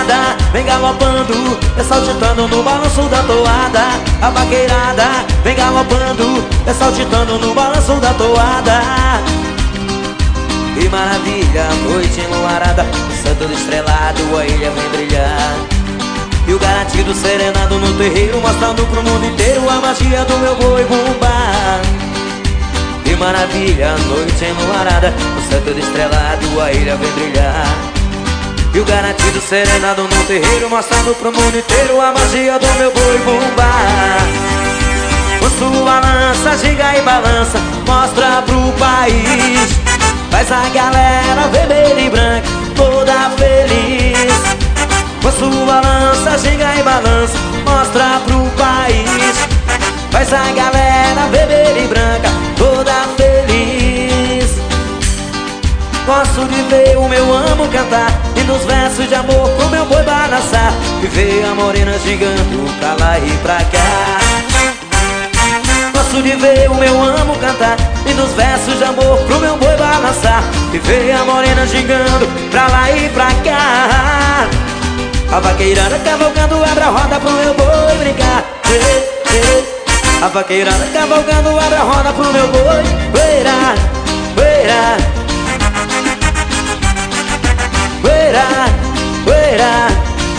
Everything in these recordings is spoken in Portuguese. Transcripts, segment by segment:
vaqueirada vem galopando, saltitando no balanço da toada. A vaqueirada vem galopando, saltitando no balanço da toada. Que maravilha, noite enluarada, o céu todo estrelado, a ilha vem brilhar. E o garantido serenado no terreiro, mostrando pro mundo inteiro a magia do meu boi bumbá. Que maravilha, noite enluarada, o céu todo estrelado, a ilha vem brilhar. E o garantido serenado no terreiro, mostrando pro mundo inteiro a magia do meu boi bumbá. Com sua lança, giga e balança, mostra pro país, faz a galera vermelha e branca toda feliz. Com sua lança, giga e balança, mostra pro país, faz a galera vermelha e branca toda feliz. Gosto de ver o meu amo cantar e nos versos de amor pro meu boi balançar, e ver a morena gigando pra lá e pra cá. Gosto de ver o meu amo cantar e nos versos de amor pro meu boi balançar, e ver a morena gigando pra lá e pra cá. A vaqueirada cavalgando abre a roda pro meu boi brincar. A vaqueirada cavalgando abre a roda pro meu boi beirar, beirar, beirar, beirar.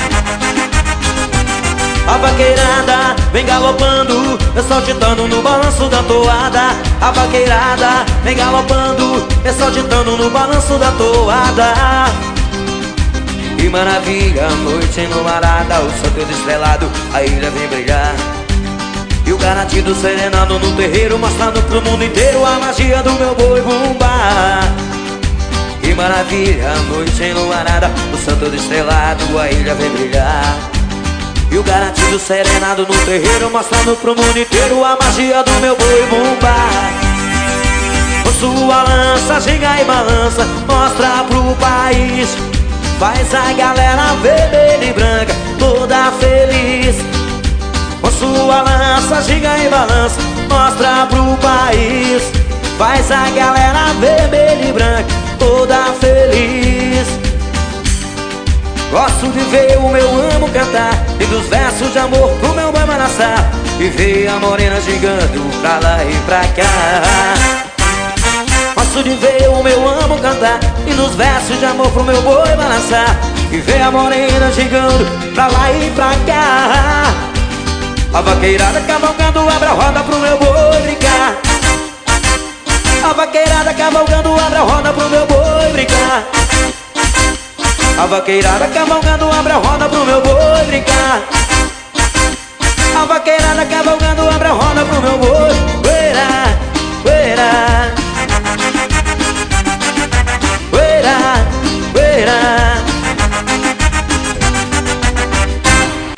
A vaqueirada vem galopando, saltitando no balanço da toada. A vaqueirada vem galopando, saltitando no balanço da toada. Que maravilha, noite enluarada, o céu todo estrelado, a ilha vem brilhar. E o garantido serenado no terreiro, mostrando pro mundo inteiro a magia do meu boi bumbá. Que maravilha, noite enluarada, o céu todo estrelado, a ilha vem brilhar. E o garantido serenado no terreiro, mostrando pro mundo inteiro a magia do meu boi bumbá. Com sua lança, giga e balança, mostra pro país, faz a galera vermelha e branca toda feliz. Com sua lança, giga e balança, mostra pro país, faz a galera vermelha e branca toda feliz. Gosto de ver o meu amo cantar e dos versos de amor pro meu boi balançar, e ver a morena gigando pra lá e pra cá. Gosto de ver o meu amo cantar e nos versos de amor pro meu boi balançar, e ver a morena gigando pra lá e pra cá. A vaqueirada cavalgando abre a roda pro meu boi brincar. A vaqueirada cavalgando abre a roda pro meu boi brincar. A vaqueirada cavalgando abre a roda pro meu boi brincar. A vaqueirada cavalgando abre a roda pro meu boi